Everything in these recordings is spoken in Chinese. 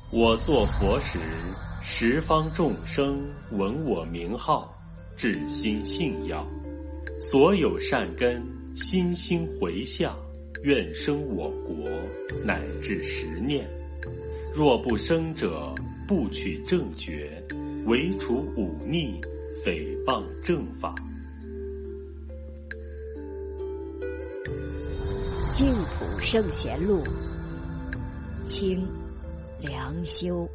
我作佛时，十方众生闻我名号，至心信要，所有善根心心回向，愿生我国，乃至10念。若不生者，不取正觉，唯除忤逆，诽谤正法。 净土圣贤录，清凉修。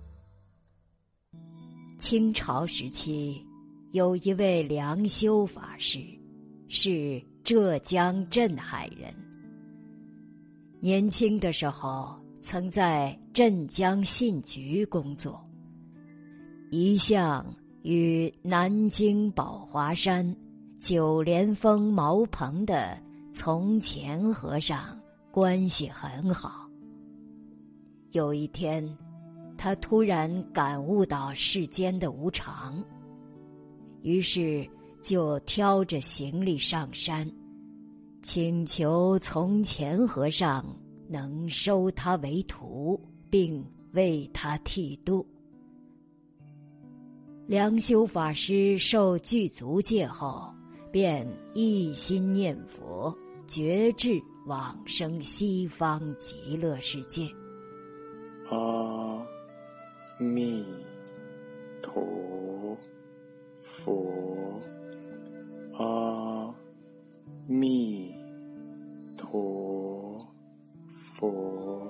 清朝时期，有一位凉修法师，是浙江镇海人。年轻的时候，曾在镇江信局工作，一向与南京宝华山、九莲峰茅棚的从前和尚关系很好。有一天，他突然感悟到世间的无常，于是就挑着行李上山，请求从前和尚能收他为徒，并为他剃度。凉修法师受具足戒后，便一心念佛，决志往生西方极乐世界。 阿弥陀佛，阿弥陀佛。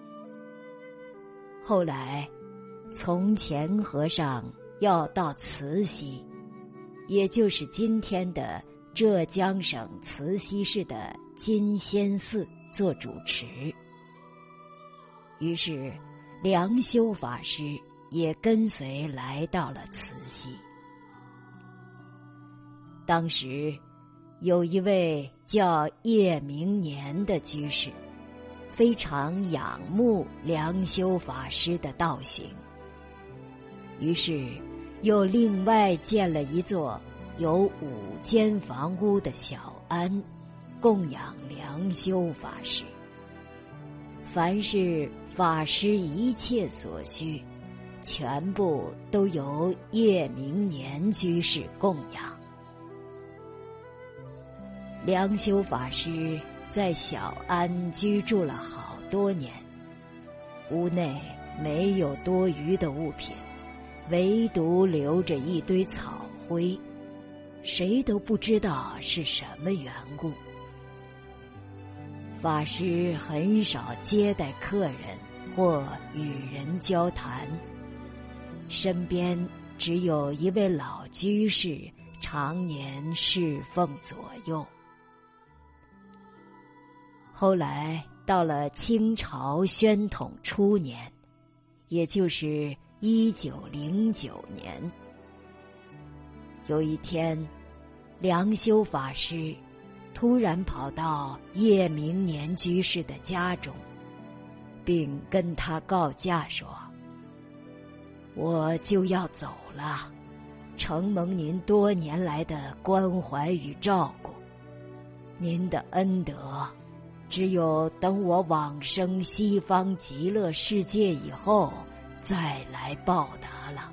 后来，从前和尚要到慈溪，也就是今天的浙江省慈溪市的金仙寺做主持。于是凉修法师也跟随来到了慈溪。当时有一位叫叶明年的居士，非常仰慕凉修法师的道行，于是又另外建了一座有5间房屋的小庵，供养凉修法师。凡是法师一切所需，全部都由叶明年居士供养。凉修法师在小庵居住了好多年，屋内没有多余的物品，唯独留着一堆草灰，谁都不知道是什么缘故。法师很少接待客人或与人交谈，身边只有一位老居士常年侍奉左右。后来到了清朝宣统初年，也就是1909年，有一天，凉修法师突然跑到叶明年居士的家中，并跟他告假说：“我就要走了，承蒙您多年来的关怀与照顾，您的恩德只有等我往生西方极乐世界以后再来报答了。”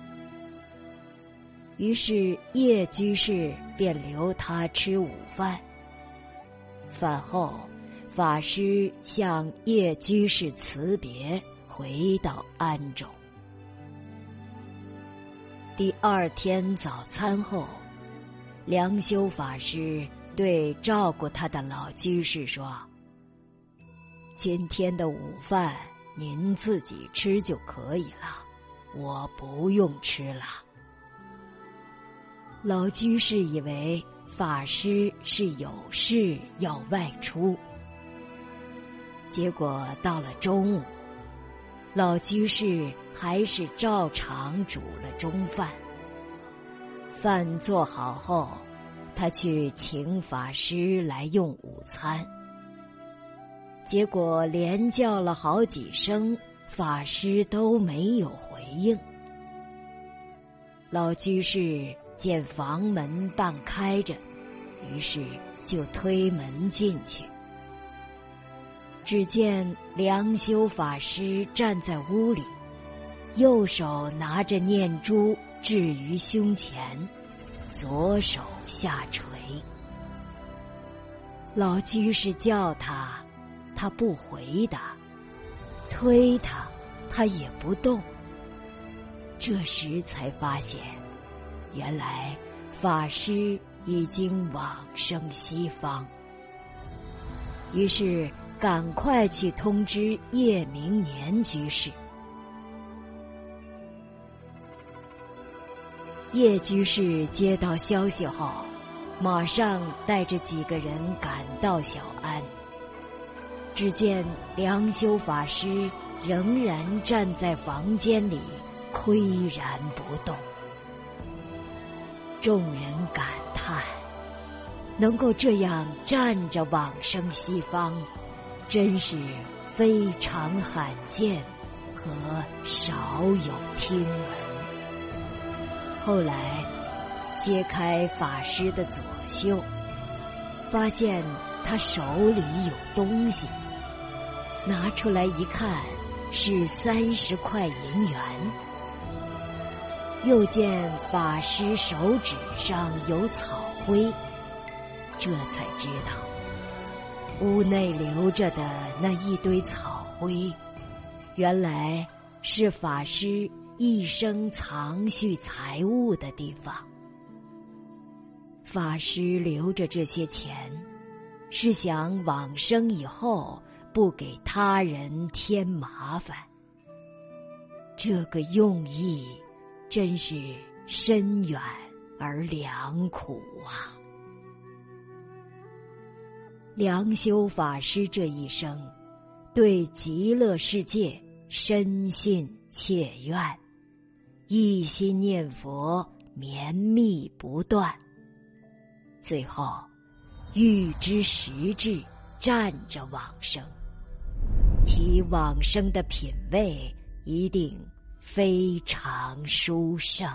于是叶居士便留他吃午饭。饭后，法师向叶居士辞别，回到庵中。第2天早餐后，凉修法师对照顾他的老居士说：“今天的午饭您自己吃就可以了，我不用吃了。”老居士以为法师是有事要外出，结果到了中午，老居士还是照常煮了中饭。饭做好后，他去请法师来用午餐，结果连叫了好几声，法师都没有回应。老居士见房门半开着，于是就推门进去。 只见良修法师站在屋里，右手拿着念珠置于胸前，左手下垂。老居士叫他，他不回答；推他，他也不动。这时才发现，原来法师已经往生西方。于是赶快去通知叶明年居士。叶居士接到消息后，马上带着几个人赶到小安。只见良修法师仍然站在房间里，岿然不动。众人感叹，能够这样站着往生西方，真是非常罕见和少有听闻。后来揭开法师的左袖，发现他手里有东西，拿出来一看，是30块银元。又见法师手指上有草灰，这才知道屋内留着的那一堆草灰，原来是法师一生藏蓄财物的地方。法师留着这些钱，是想往生以后不给他人添麻烦。这个用意真是深远而良苦啊！良修法师这一生，对极乐世界深信切愿，一心念佛，绵密不断。最后预知时至，站着往生，其往生的品位一定非常殊胜。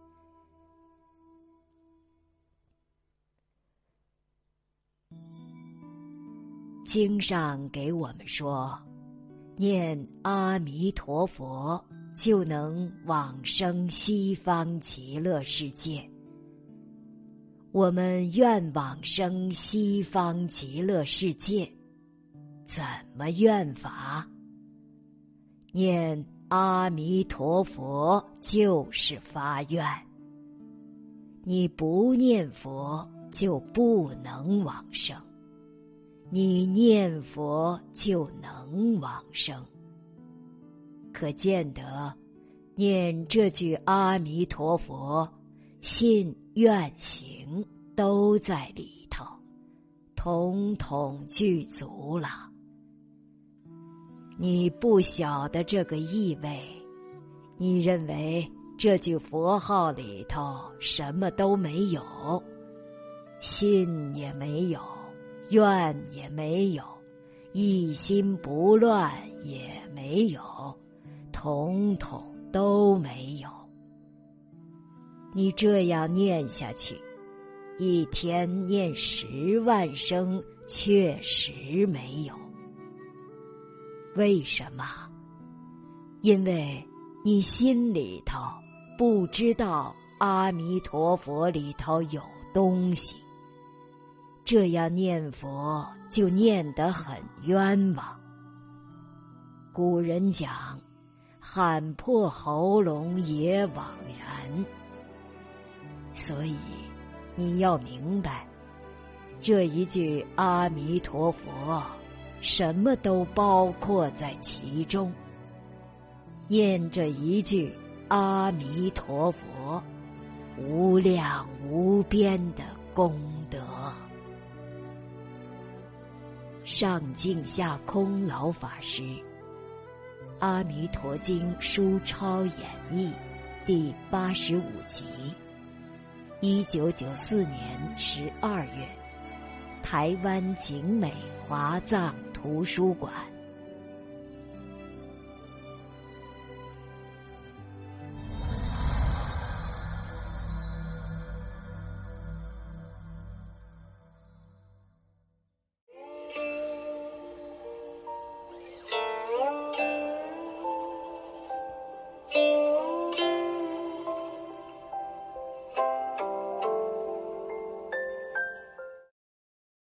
经上给我们说，念阿弥陀佛就能往生西方极乐世界。我们愿往生西方极乐世界，怎么愿法？念阿弥陀佛就是发愿。你不念佛就不能往生，你念佛就能往生。可见得念这句阿弥陀佛，信愿行都在里头，统统具足了。你不晓得这个意味，你认为这句佛号里头什么都没有，信也没有，愿也没有，一心不乱也没有，统统都没有。你这样念下去，一天念10万声，确实没有。为什么？因为你心里头不知道阿弥陀佛里头有东西，这样念佛就念得很冤枉。古人讲，喊破喉咙也枉然。所以你要明白，这一句阿弥陀佛什么都包括在其中。念这一句阿弥陀佛，无量无边的功德。上净下空老法师《阿弥陀经》书抄演义第85集，1994年12月，台湾景美华藏图书馆